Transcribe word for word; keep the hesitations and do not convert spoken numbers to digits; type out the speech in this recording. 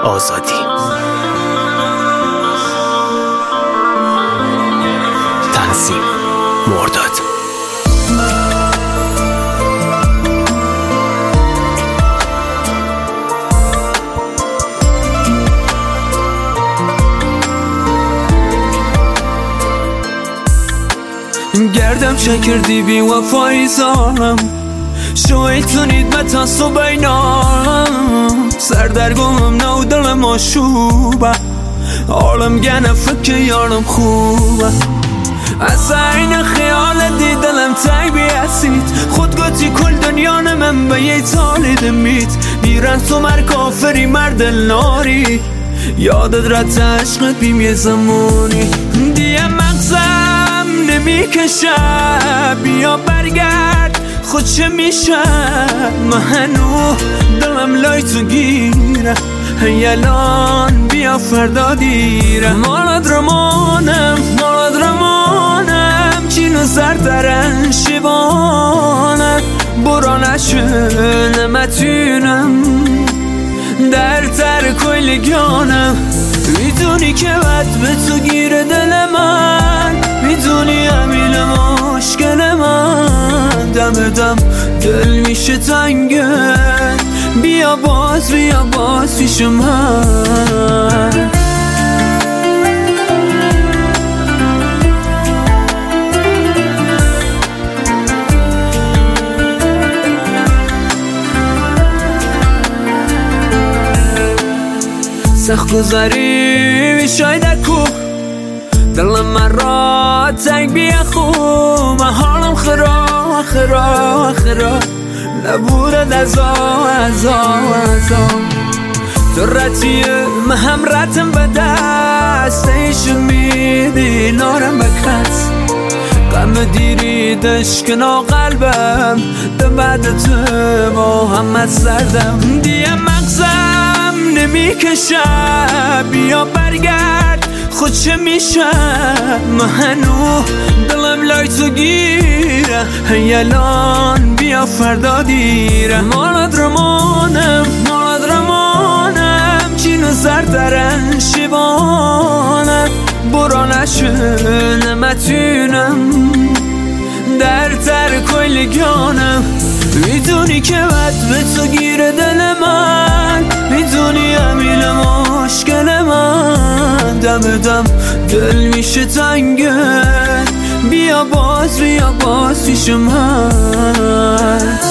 آزادی. تنظیم مرداد. گردم شکردی بی وفایی زارم شویتونید متا صبحینام سردرگمم نو دلم آشوبه عالم گنه فکر یارم خوبه از این خیال دی دلم تنگ بیاسید خود گوتی کل دنیا من به یه تالی دمید بیرن تو مر کافری مردل ناری یادت رد عشقت بیم یه زمانی دیه مغزم نمیکشه بیا برگرد خود چه میشه منو دلم لای تو گیره یلان بیا فردا دیره مالد رمانم مالد رمانم چینو سردرن شیوانم برا نشون نمتونم در تر کلگانم میدونی که بد به تو گیره دل من میدونی امیل مشکل من دم دم دل میشه تنگه بیا باز بیا باز پیش من سخت گذاری شاید کو دلم من را تنگ بیا خوب من حالم خراب خراب خراب نبودد ازا ازا ازا تو رتیه من هم رتم به دست ایشو میدی نارم بکس غم دیری دشکنا قلبم ده بعد تو محمد سردم دیه مغزم نمیکشه بیا برگرد خود چه میشه منو دلم لای تو گیره یلان بیا فردا دیره مالد رمانم مالد رمانم چینو سردرن شیوانم برا نشون نمتونم در تر کلگانم میدونی که بد به تو گیره دل من میدونی امیل مشکل من دم دم دل میشه تنگه بیا باز بیا باز پیش من